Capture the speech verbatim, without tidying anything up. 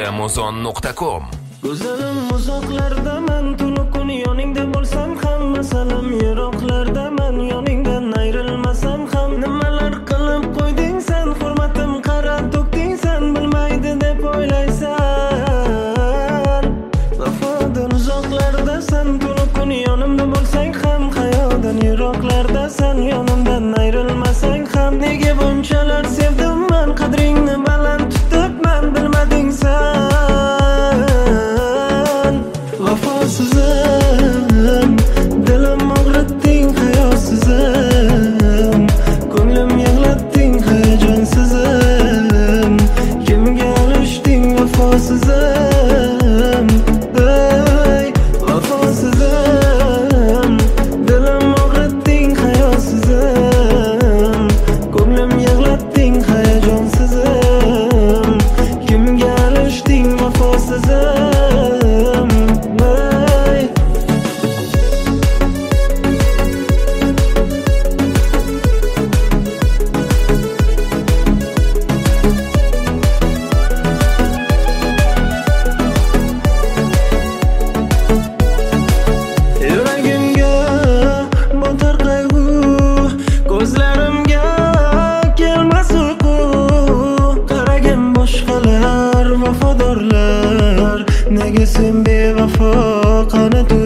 muzon nuqta com. Go'zalim uzoqlarda men tunu kun yoningda bo'lsam ham, masalam yiroqlarda men yoningdan ayrilmasam ham, nimalar qilib qo'yding sen, hurmatim qara to'kding sen, bilmaydi deb o'ylaysan. Vafodan uzoqlarda sen tunu kun yonimda bo'lsang ham, hayodan yiroqlarda sen yonimdan ayrilmasang ham, nega bunchalar sevdim men, qadringni baland tutibman, bilmading sen. Vafosizim, dilim og'ritding hayosizim, ko'nglim yig'latding hayajonsizim, kimga olishding vafosizim, ey vafosizim, dilim og'ritding hayosizim, ko'nglim yig'latding hayajonsizim, kimga olishding vafosizim. Nega sen bevafo qani